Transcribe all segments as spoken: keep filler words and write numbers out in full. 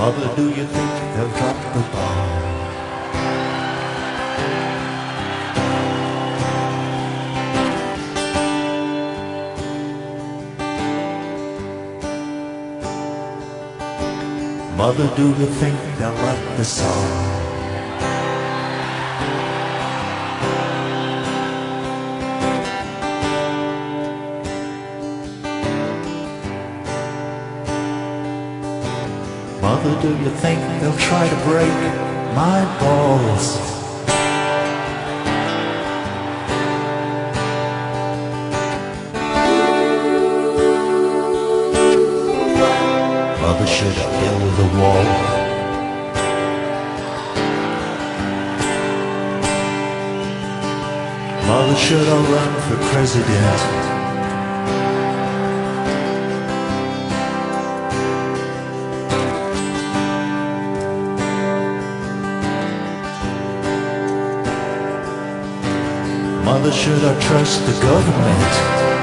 Mother, do you think they'll drop the bomb? Mother, do you think they'll like the song? Mother, do you think they'll try to break my balls? Mother, should I build a wall? Mother, should I run for president? Mother, should I trust the government?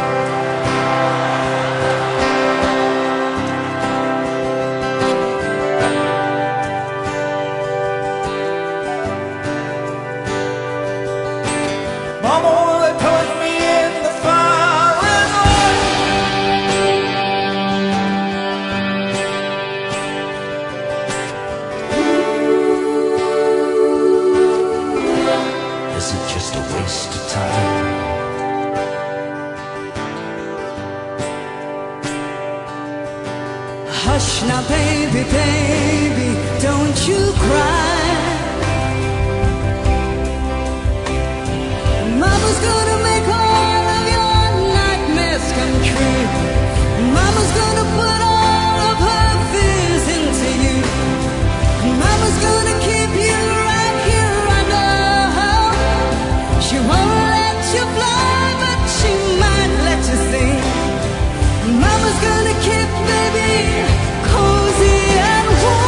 Mama, will they put me in the firing line? Is it just a waste of time? Hush now, baby, baby, don't you cry. Mama's gonna make all of your nightmares come true. Mama's gonna put all of her fears into you. Mama's gonna keep you right here under her. She won't let you fly, but she might let you sing. Mama's gonna keep baby cozy and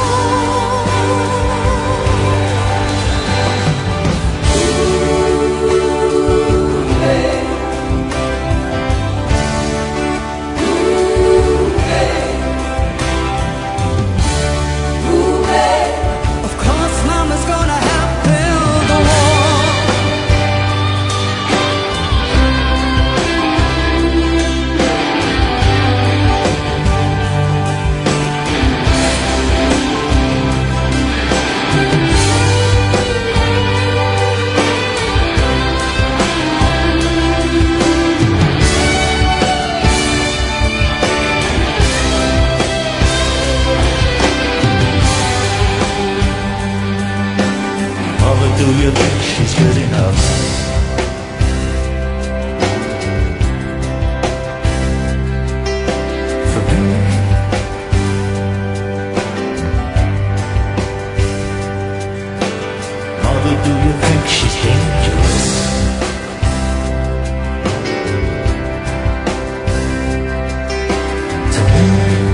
Do you think she's good enough? For me? Mother, do you think she's dangerous? To me?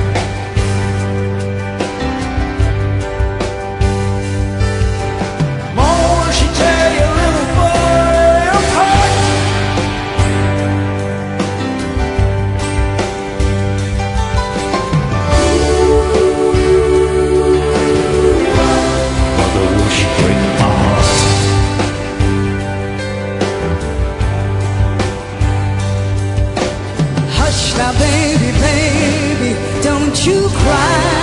now, baby, baby, don't you cry.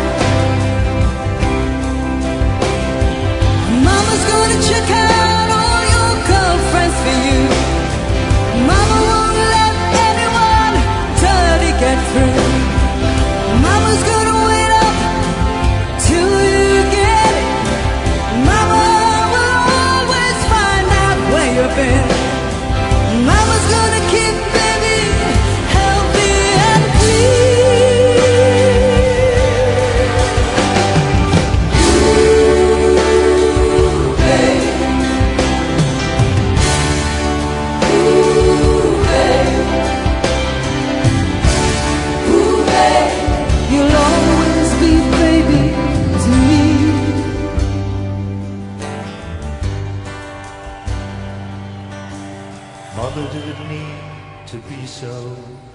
Mama's gonna check out all your girlfriends for you. Mama won't let anyone dirty get through. Mama's gonna wait up till you get it. Mama will always find out where you've been. Mama's gonna keep baby healthy and Ooh, baby. Ooh, baby. Ooh, baby. You'll always be baby to me. Mother didn't need to be so